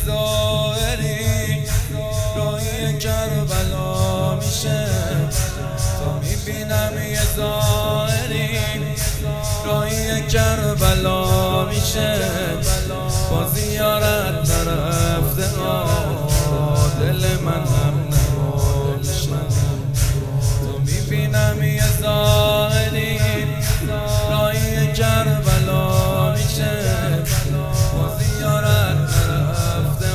زائری راهی کربلا میشه، تا میبینم یه زائری راهی کربلا میشه، با زیارت نرفته دل من هم نباشه. تو میبینم یه زائری راهی کربلا میشه، با زیارت نرفته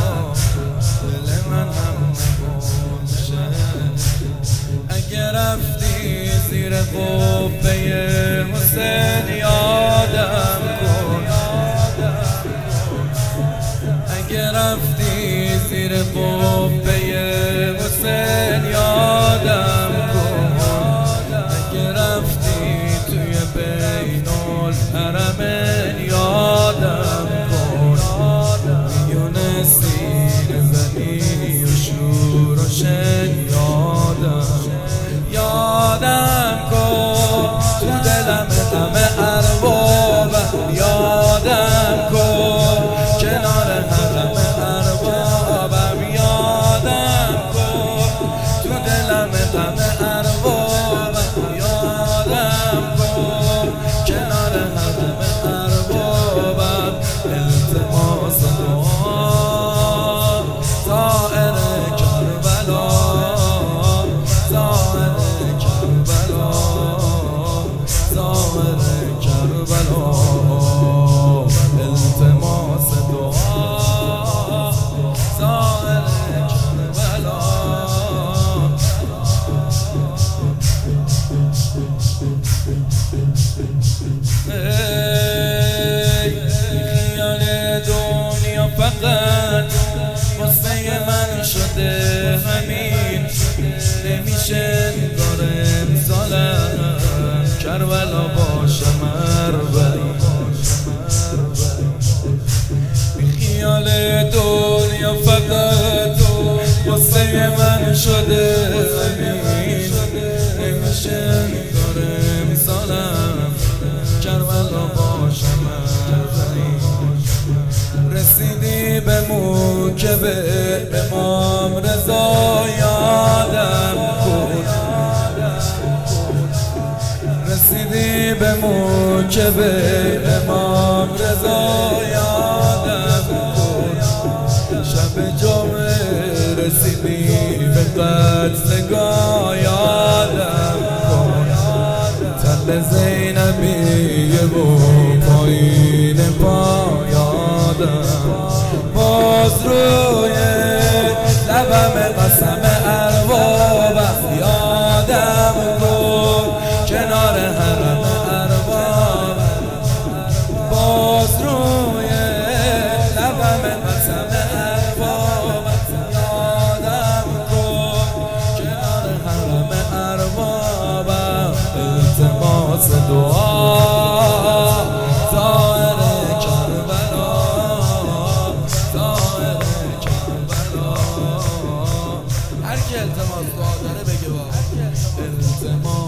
دل من هم نباشه. اگه رفتی زیر قبه حسین یادم کن، اگه رفتی زیر قبه حسین یادم کن، اگه رفتی توی بین الحرمین یادم کن، میونستی نزنی و شور و شن یادم کن، تو دلم غم اربابم یادم کن، کنار حرم اربابم یادم کن، تو دلم غم اربابم یادم کن، کنار حرم اربابم. التماس دعا زائر کربلا، زائر کربلا، زائر کربلا، التماس دعا زائر کربلا. خیال دنیا فقط واسه من شده همین، نمیشه نگار امسالم کربلا باشم اربعین. خیال دنیا فقط واسه من شده همین، نمیشه نگار امسالم کربلا باشم اربعین. رسیدی به موکب امام رضا یادم کن، رسیدی به موکب امام رضا یادم کن، شب جمعه رسیدی به قتلگاه یادم کن، تل زینبیه و پایین پا یادم، باز روی لبم قسم اربابم یادم کن، کنار حرم اربابم، باز روی لبم قسم اربابم یادم کن، کنار حرم اربابم. التماس دعا زائر کربلا، زائر کربلا. هر که التماس دعا داره بگه با التماس